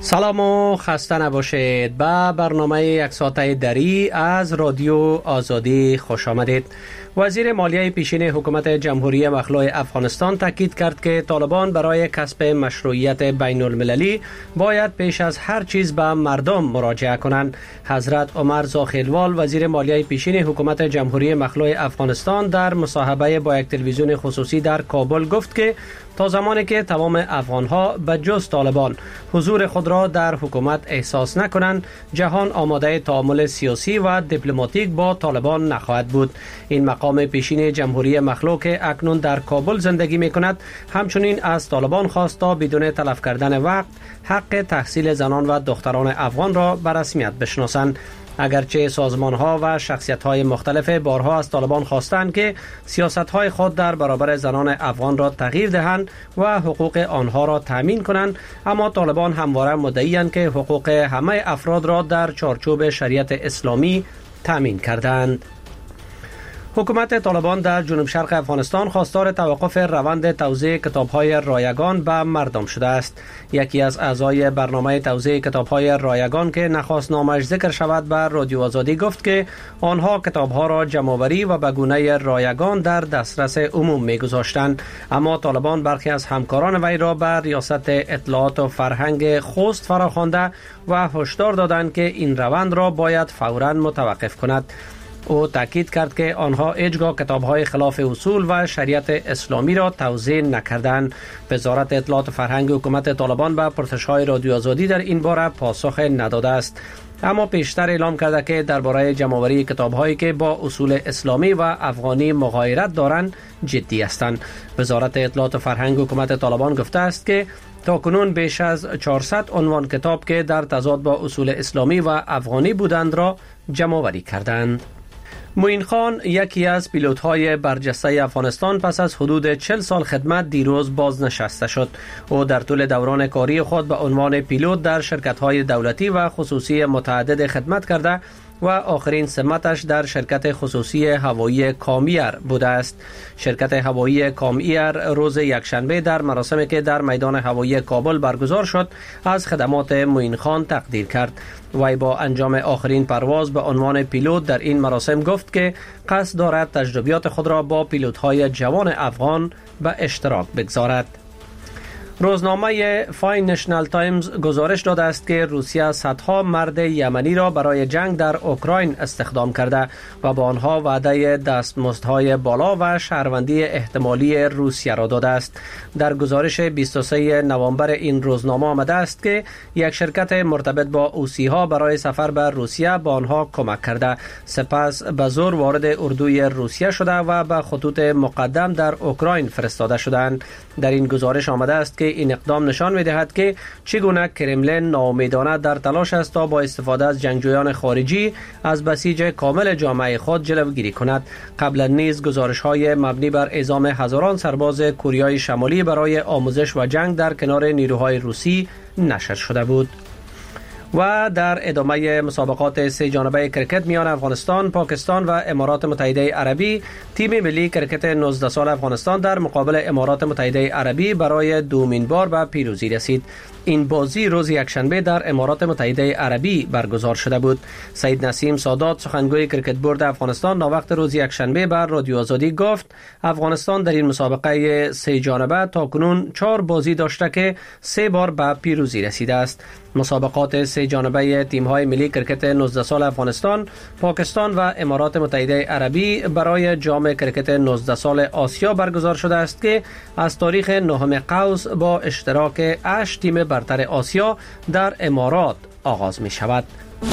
سلام و خسته نباشید. به برنامه یک ساعته دری از رادیو آزادی خوش آمدید. وزیر مالیه پیشین حکومت جمهوری مخلوع افغانستان تاکید کرد که طالبان برای کسب مشروعیت بین المللی باید پیش از هر چیز به مردم مراجعه کنند. حضرت عمر زاخیلوال وزیر مالیه پیشین حکومت جمهوری مخلوع افغانستان در مصاحبه با یک تلویزیون خصوصی در کابل گفت که تا زمانی که تمام افغانها به جز طالبان حضور خود را در حکومت احساس نکنند، جهان آماده تعامل سیاسی و دیپلماتیک با طالبان نخواهد بود. این مقام پیشین جمهوری مخلوع که اکنون در کابل زندگی می کند همچنین از طالبان خواست تا بدون تلف کردن وقت حق تحصیل زنان و دختران افغان را به رسمیت بشناسند. اگرچه سازمان‌ها و شخصیت‌های مختلف بارها از طالبان خواستند که سیاست‌های خود در برابر زنان افغان را تغییر دهند و حقوق آنها را تامین کنند، اما طالبان همواره مدعی‌اند که حقوق همه افراد را در چارچوب شریعت اسلامی تامین کردند. حکومت طالبان در جنوب شرق افغانستان خواستار توقف روند توزیع کتاب‌های رایگان به مردم شده است. یکی از اعضای برنامه توزیع کتاب‌های رایگان که نخواست نامش ذکر شود به رادیو آزادی گفت که آنها کتاب‌ها را جمع‌آوری و به گونه رایگان در دسترس عموم می‌گذاشتند، اما طالبان برخی از همکاران وی را به ریاست اطلاعات و فرهنگ خوست فراخوانده و هشدار دادند که این روند را باید فوراً متوقف کند. او تاکید کرد که آنها هیچگاه کتاب‌های خلاف اصول و شریعت اسلامی را توزیع نکردند. وزارت اطلاعات و فرهنگ حکومت طالبان به پرسش‌های رادیو آزادی در این باره پاسخ نداده است، اما پیشتر اعلام کرده که درباره جمع‌آوری کتاب‌هایی که با اصول اسلامی و افغانی مغایرت دارند جدی هستند. وزارت اطلاعات و فرهنگ حکومت طالبان گفته است که تاکنون بیش از 400 عنوان کتاب که در تضاد با اصول اسلامی و افغانی بودند را جمع‌آوری کردند. معین خان یکی از پیلوت‌های برجسته افغانستان پس از حدود 40 سال خدمت دیروز بازنشسته شد. او در طول دوران کاری خود به عنوان پیلوت در شرکت‌های دولتی و خصوصی متعدد خدمت کرده و آخرین سمتش در شرکت خصوصی هوایی کامایر بوده است. شرکت هوایی کامایر روز یکشنبه در مراسمی که در میدان هوایی کابل برگزار شد از خدمات معین خان تقدیر کرد. وی با انجام آخرین پرواز به عنوان پیلوت در این مراسم گفت که قصد دارد تجربیات خود را با پیلوت‌های جوان افغان به اشتراک بگذارد. روزنامه فاینانشال تایمز گزارش داده است که روسیه صدها مرد یمنی را برای جنگ در اوکراین استخدام کرده و با آنها وعده دستمزدهای بالا و شهروندی احتمالی روسیه را داده است. در گزارش 23 نوامبر این روزنامه آمده است که یک شرکت مرتبط با اوسی‌ها برای سفر به روسیه با آنها کمک کرده، سپس به زور وارد اردوی روسیه شده و به خطوط مقدم در اوکراین فرستاده شدند. در این گزارش آمده است که این اقدام نشان می‌دهد که چگونه کرملین ناامیدانه در تلاش است تا با استفاده از جنگجویان خارجی از بسیج کامل جامعه خود جلوگیری کند. قبلا نیز گزارش‌های مبنی بر اعزام هزاران سرباز کوریای شمالی برای آموزش و جنگ در کنار نیروهای روسی نشر شده بود. و در ادامه مسابقات سه جانبه کرکت میان افغانستان، پاکستان و امارات متحده عربی، تیم ملی کرکت 19 سال افغانستان در مقابل امارات متحده عربی برای دومین بار به پیروزی رسید. این بازی روز یکشنبه در امارات متحده عربی برگزار شده بود. سید نسیم سادات سخنگوی کرکت بورد افغانستان ناوقت روز یکشنبه بر رادیو آزادی گفت افغانستان در این مسابقه سه جانبه تاکنون 4 بازی داشته که 3 بار به پیروزی رسیده است. مسابقات سه جانبه تیم‌های ملی کرکت 19 سال افغانستان، پاکستان و امارات متحده عربی برای جام کرکت 19 سال آسیا برگزار شده است که از تاریخ 9 قوس با اشتراک 8 تیم برتر آسیا در امارات آغاز می شود.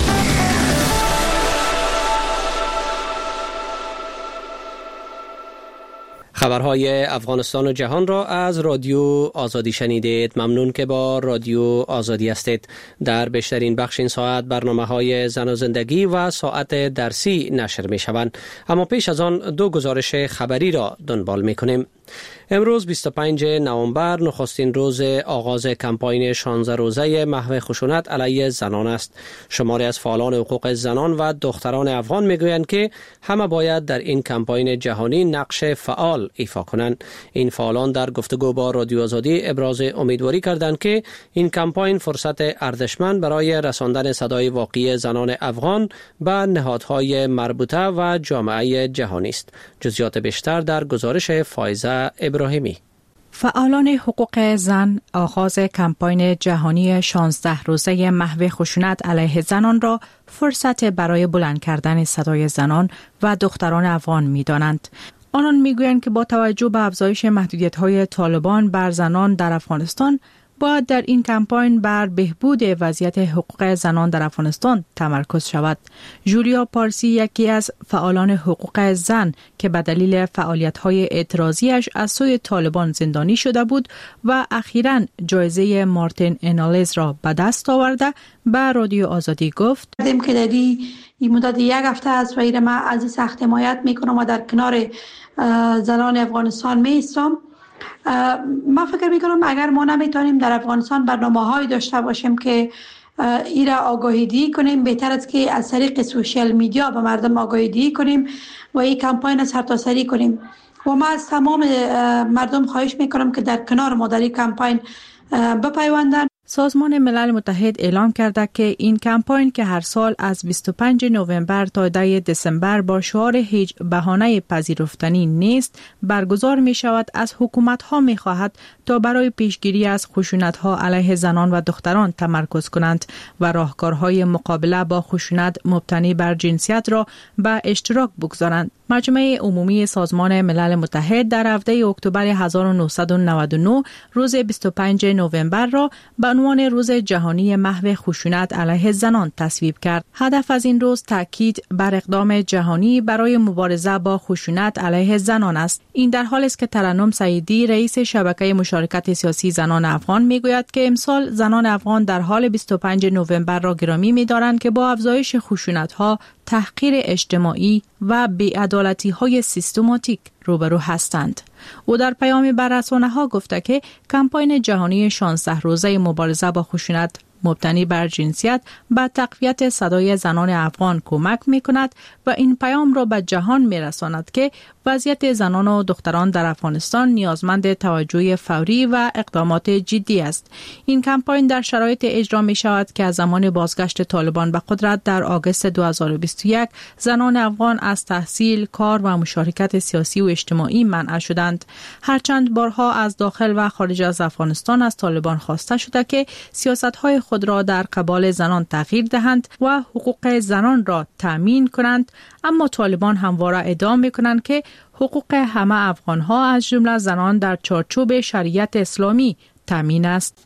خبرهای افغانستان و جهان را از رادیو آزادی شنیدید. ممنون که با رادیو آزادی هستید. در بیشترین بخش این ساعت برنامه‌های زن و زندگی و ساعت درسی نشر می شوند، اما پیش از آن 2 گزارش خبری را دنبال می کنیم. امروز 25 نوامبر نخستین روز آغاز کمپاین 16 روزه محو خشونت علیه زنان است. شماری از فعالان حقوق زنان و دختران افغان میگویند که همه باید در این کمپاین جهانی نقش فعال ایفا کنند. این فعالان در گفتگو با رادیو آزادی ابراز امیدواری کردند که این کمپاین فرصت ارزشمند برای رساندن صدای واقعی زنان افغان به نهادهای مربوطه و جامعه جهانی است. جزئیات بیشتر در گزارش فایزه ابراهیمی. فعالان حقوق زن آغاز کمپاین جهانی 16 روزه محو خشونت علیه زنان را فرصت برای بلند کردن صدای زنان و دختران افغان می‌دانند. آنان می‌گویند که با توجه به افزایش محدودیت‌های طالبان بر زنان در افغانستان، باید در این کمپاین بر بهبود وضعیت حقوق زنان در افغانستان تمرکز شود. جولیا پارسی یکی از فعالان حقوق زن که به دلیل فعالیت‌های اعتراضیش از سوی طالبان زندانی شده بود و اخیراً جایزه مارتین انالیز را به دست آورده به رادیو آزادی گفت: که در این مدت یک هفته است و ما از این سخت حمایت میکنم و در کنار زنان افغانستان میستم. ما فکر میکنم اگر ما نمیتونیم در افغانستان برنامه‌هایی داشته باشیم که ایرا آگاهی کنیم، بهتر است که از طریق سوشیال میدیا به مردم آگاهی کنیم و این کمپاین سرتاسری کنیم. و ما از تمام مردم خواهش میکنم که در کنار ما در این کمپاین بپیوندند. سازمان ملل متحد اعلام کرده که این کمپاین که هر سال از 25 نوامبر تا 10 دسامبر با شعار هیچ بهانه پذیرفتنی نیست برگزار می شود، از حکومت ها می خواهد تا برای پیشگیری از خشونت ها علیه زنان و دختران تمرکز کنند و راهکارهای مقابله با خشونت مبتنی بر جنسیت را به اشتراک بگذارند. مجمع عمومی سازمان ملل متحد در هفته اکتبر 1999 روز 25 نوامبر را به عنوان روز جهانی محو خشونت علیه زنان تصویب کرد. هدف از این روز تاکید بر اقدام جهانی برای مبارزه با خشونت علیه زنان است. این در حالی است که ترنم سعیدی رئیس شبکه مشارکت سیاسی زنان افغان میگوید که امسال زنان افغان در حال 25 نوامبر را گرامی می‌دارند که با افزایش خشونت‌ها، تحقیر اجتماعی و بی‌عدالتی‌های سیستماتیک روبرو هستند. او در پیامی بر رسانه‌ها گفته که کمپاین جهانی 16 روزه مبارزه با خشونت مبتنی بر جنسیت به تقویت صدای زنان افغان کمک می‌کند و این پیام را به جهان می‌رساند که وضعیت زنان و دختران در افغانستان نیازمند توجه فوری و اقدامات جدی است. این کمپاین در شرایط اجرا می‌شود که از زمان بازگشت طالبان به قدرت در آگوست 2021 زنان افغان از تحصیل، کار و مشارکت سیاسی و اجتماعی منع شدند. هرچند بارها از داخل و خارج از افغانستان از طالبان خواسته شده که سیاست‌های خود را در قبال زنان تغییر دهند و حقوق زنان را تامین کنند، اما طالبان همواره ادعا می‌کنند که حقوق همه افغان‌ها از جمله زنان در چارچوب شریعت اسلامی تامین است.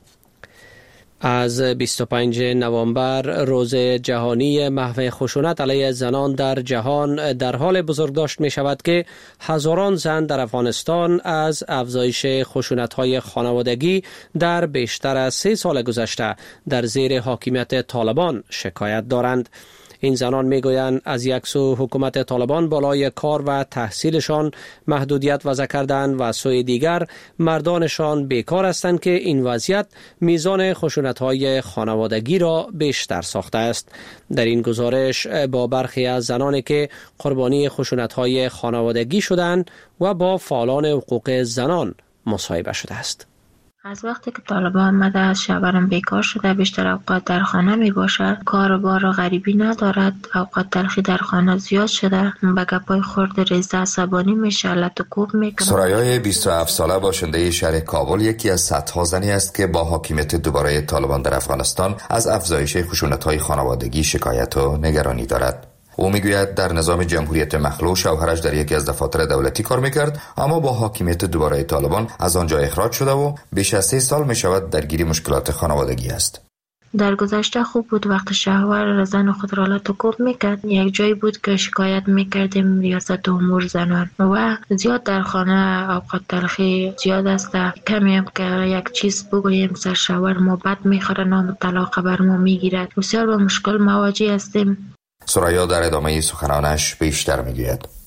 از 25 نوامبر روز جهانی محو خشونت علیه زنان در جهان در حال بزرگداشت می شود که هزاران زن در افغانستان از افزایش خشونت‌های خانوادگی در بیشتر از 3 سال گذشته در زیر حاکمیت طالبان شکایت دارند. این زنان میگویند از یک سو حکومت طالبان بالای کار و تحصیلشان محدودیت وضع کردند و سوی دیگر مردانشان بیکار هستند که این وضعیت میزان خشونت‌های خانوادگی را بیشتر ساخته است. در این گزارش با برخی از زنانی که قربانی خشونت‌های خانوادگی شدند و با فعالان حقوق زنان مصاحبه شده است. از وقتی که طالبان آمده شوهرم بیکار شده، بیشتر اوقات در خانه می باشد، کار و بار غریبی ندارد، اوقات تلخی در خانه زیاد شده، به گپای خورد ریزه عصبانی میشه، لط و کوب میکنه. سرایای 27 ساله باشنده شهر کابل یکی از صدها زنی است که با حاکمیت دوباره طالبان در افغانستان از افزایش خشونت‌های خانوادگی شکایت و نگرانی دارد. او میگوید در نظام جمهوریت مخلوع شوهرش در یکی از دفاتر دولتی کار میکرد، اما با حاکمیت دوباره طالبان از آنجا اخراج شده و بیش از 3 سال میشود درگیر مشکلات خانوادگی است. در گذشته خوب بود، وقت شوهر زن خود را لط و کوب میکرد. یک جایی بود که شکایت میکردیم ریاست امور زنان و زیاد در خانه اوقات تلخی زیاد است. کمی هم که یک چیز بگوییم سر شوهر ما بد میخوره، نام طلاق بر ما میگیرد. بسیار با مشکل مواجه هستیم. سرایا در ادامه سخنانش بیشتر میگوید.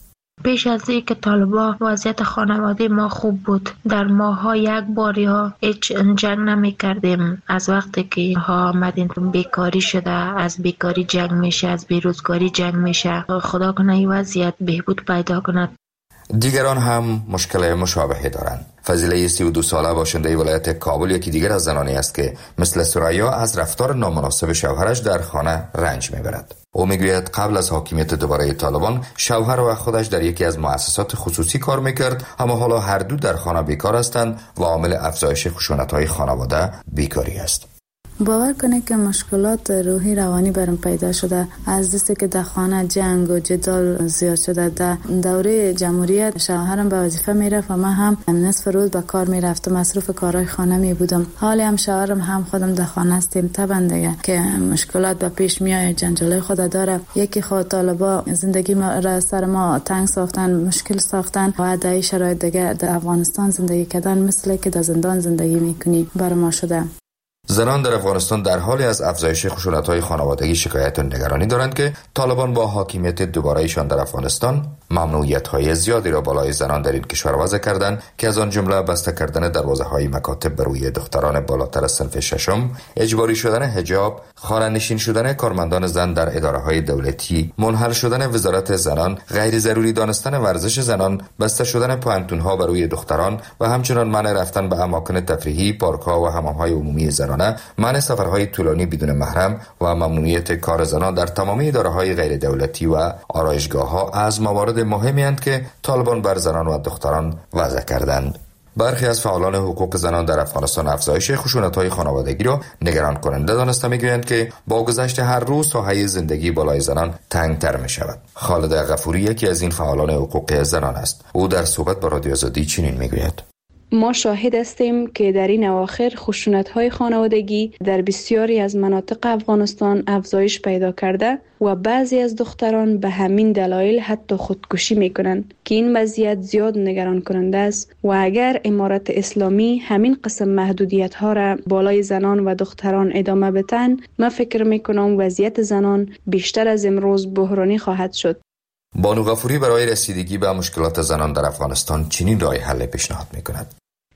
پیش از اینکه طالبان وضعیت خانواده ما خوب بود. در ماها یک باری ها هیچ جنگ نمی کردیم. از وقتی که ها آمدین بیکاری شده، از بیکاری جنگ میشه، از بیروزگاری جنگ میشه. خدا کنه این وضعیت بهبود پیدا کند. دیگران هم مشکل مشابهی دارند. فضیله 32 ساله باشنده ولایت کابل یکی دیگر از زنانی است که مثل سریا از رفتار نامناسب شوهرش در خانه رنج میبرد. او میگوید قبل از حاکمیت دوباره طالبان شوهر و خودش در یکی از مؤسسات خصوصی کار میکرد، اما حالا هر دو در خانه بیکار هستند و عامل افزایش خشونت‌های خانواده بیکاری است. باور کنه که مشکلات روحی روانی برام پیدا شده از دستی که در خانه جنگ و جدال زیاد شده. در دوره جمهوریت شوهرم به وظیفه میرفت و من هم نصف روز به کار میرفتم، مصروف کارهای خانه می بودم. حالی هم شوهرم هم خودم در خانه هستیم. طبعا دیگه که مشکلات به پیش میاد، جنجالای خود داره. یکی خود طالبا زندگی ما را سر ما تنگ ساختن، مشکل ساختن و در شرایط دیگه در افغانستان زندگی کردن مثل که در زندان زندگی میکنی بر ما شده. زنان در افغانستان در حالی از افزایش خشونت‌های خانوادگی شکایت و نگرانی دارند که طالبان با حاکمیت دوباره‌ایشان در افغانستان ممنوعیت‌های زیادی را بالای زنان در این کشور وضع کردند که از آن جمله بسته کردن دروازه‌های مکاتب بر روی دختران بالاتر از صنف ششم، اجباری شدن حجاب، خانه‌نشین شدن کارمندان زن در اداره‌های دولتی، منحل شدن وزارت زنان، غیر ضروری دانستن ورزش زنان، بسته شدن پانتون‌ها بر روی دختران و همچنین منع رفتن به اماکن تفریحی، پارک‌ها و حمام‌های عمومی زنان، منع سفرهای طولانی بدون محرم و ممنوعیت کار زنان در تمام اداره‌های غیر دولتی و آرایشگاه‌ها از موارد مهمی اند که طالبان بر زنان و دختران وضع کردند. برخی از فعالان حقوق زنان در افغانستان افزایش خشونت‌های خانوادگی را نگران کننده دانسته می‌گویند که با گذشت هر روز ساحه زندگی بالای زنان تنگ‌تر می‌شود. خالد غفوری یکی از این فعالان حقوق زنان است. او در صحبت با رادیو آزادی چنین می‌گوید: ما شاهد هستیم که در این اواخر خشونت‌های خانوادگی در بسیاری از مناطق افغانستان افزایش پیدا کرده و بعضی از دختران به همین دلایل حتی خودکشی میکنند که این وضعیت زیاد نگران کننده است و اگر امارت اسلامی همین قسم محدودیت‌ها را بالای زنان و دختران ادامه بدن، من فکر میکنم وضعیت زنان بیشتر از امروز بحرانی خواهد شد. بانو غفوری برای رسیدگی به مشکلات زنان در افغانستان چنین راه حل پیشنهاد میکند: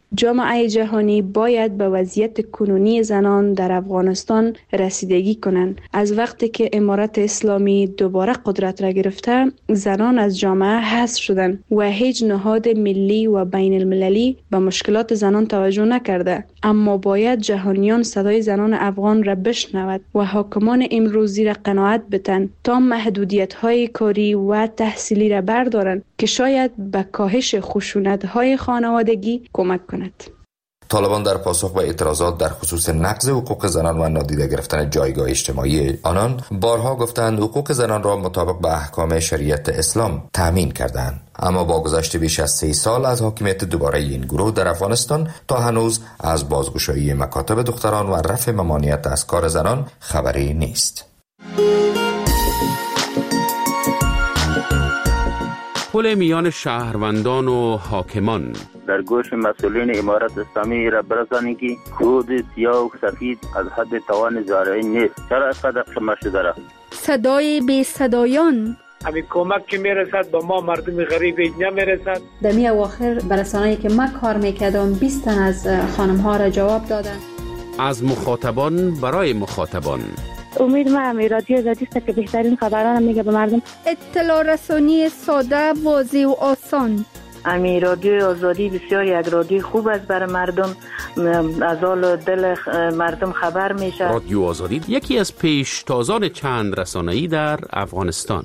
جامعه جهانی باید به وضعیت کنونی زنان در افغانستان رسیدگی کنند. از وقتی که امارت اسلامی دوباره قدرت را گرفته، زنان از جامعه حذف شدند و هیچ نهاد ملی و بین المللی به مشکلات زنان توجه نکرده. اما باید جهانیان صدای زنان افغان را بشنود و حاکمان امروزی را قناعت بدن تا محدودیت‌های کاری و تحصیلی را بردارند که شاید به کاهش خشونت‌های خانوادگی کمک کند. طالبان در پاسخ به اعتراضات در خصوص نقض حقوق زنان و نادیده گرفتن جایگاه اجتماعی آنان بارها گفتند حقوق زنان را مطابق به احکام شریعت اسلام تامین کردند. اما با گذشت بیش از 3 سال از حاکمیت دوباره این گروه در افغانستان تا هنوز از بازگشایی مکاتب دختران و رفع ممانعت از کار زنان خبری نیست. پل میان شهروندان و حاکمان در گوش مسئولین امارت اسلامی را برسانی که خود سیاه و سفید از حد توان زارعی نیست. چرا اینقدر خمه شده را؟ صدای بی صدایان همین کمک که میرسد با ما مردم غریب نمیرسد. در می اواخر برسانه‌ای که من کار میکردم 20 تن از خانم ها را جواب دادن. از مخاطبان برای مخاطبان. امید من رادیو آزادی است که بهترین خبران میگه به مردم. اطلاع رسانی ساده، واضح و آسان. امی رادیو آزادی بسیار یک رادیو خوب است برای مردم، از حال دل مردم خبر میشه. رادیو آزادی یکی از پیشتازان چند رسانه‌ای در افغانستان.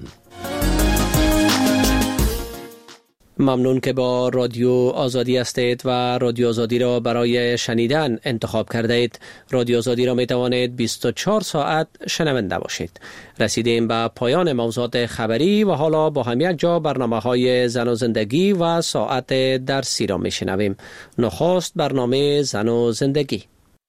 ممنون که با رادیو آزادی هستید و رادیو آزادی را برای شنیدن انتخاب کرده اید. رادیو آزادی را می توانید 24 ساعت شنونده باشید. رسیدیم به پایان موضوعات خبری و حالا با هم یک جا برنامه‌های زن و زندگی و ساعت درسی را می شنویم. نخست برنامه زن و زندگی.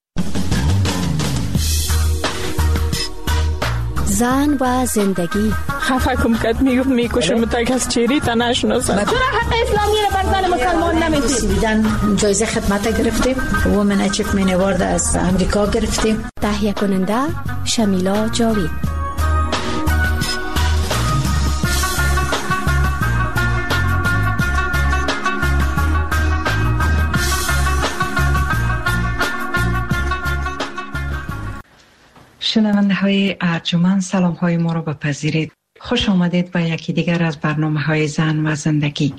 زن و زندگی. خفه کم کد میکشم تا کس چیری تا نشناسم. چرا حق اسلامی را بر زن مسلمان نمیدید؟ سویدن جایزه خدمت گرفتیم، وومن اچیومنت اوارد از امریکا گرفتیم. تهیه کننده شمیلا جاوید. شنونده های ارجمند، سلام های ما را بپذیرید. خوش آمدید به یکی دیگر از برنامه های زن و زندگی.